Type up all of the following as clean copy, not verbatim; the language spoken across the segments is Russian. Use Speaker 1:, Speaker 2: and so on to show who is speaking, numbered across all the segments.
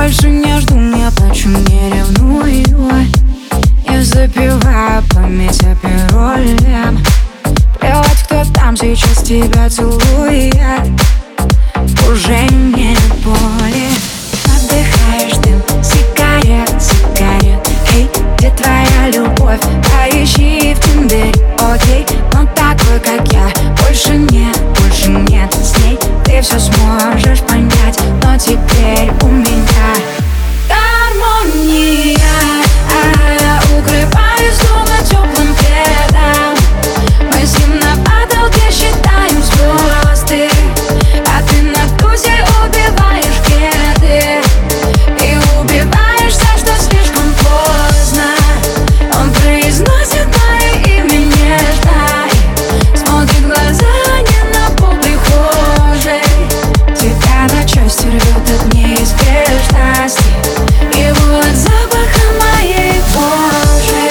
Speaker 1: больше не жду, не плачу, не ревную. Я запиваю память аперолем. Плевать, кто там сейчас тебя целует, уже нет боли. Отдыхаешь дым, сигарет, сигарет. Эй, где твоя любовь? Поищи в Тиндере, окей. Но такой, как я, больше нет с ней. Ты все сможешь понять, но теперь у меня гармония. Укрываюсь дома теплым пледом. Мы с ним на потолке считаем звезды, а ты на тузе убиваешь кеды и убиваешься, что слишком поздно. Он произносит мое имя нежно, смотрит в глаза не на пол прихожей. Тебя на части рвет от неизбежности, его от запаха моей кожи.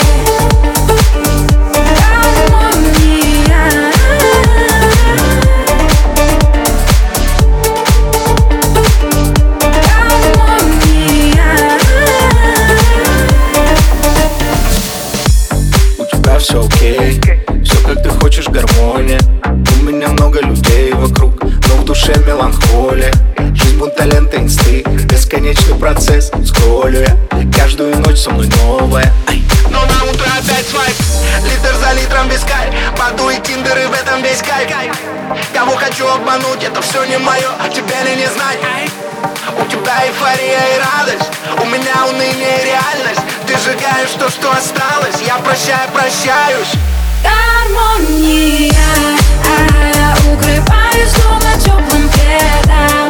Speaker 1: Гармония.
Speaker 2: У тебя все окей, все как ты хочешь, гармония. У меня много людей вокруг, но в душе меланхолия. Жизнь будто лента инсты, бесконечный процесс. Скроллю я, каждую ночь со мной новая. Но на утро опять свайп, литр за литром без кайф. Баду и Тиндер, и в этом весь кайф. Кого хочу обмануть, это все не мое, тебе ли не знать? У тебя эйфория и радость, у меня уныние и реальность. Ты сжигаешь то, что осталось, я прощаюсь.
Speaker 1: Гармония. Укрываюсь дома теплым пледом.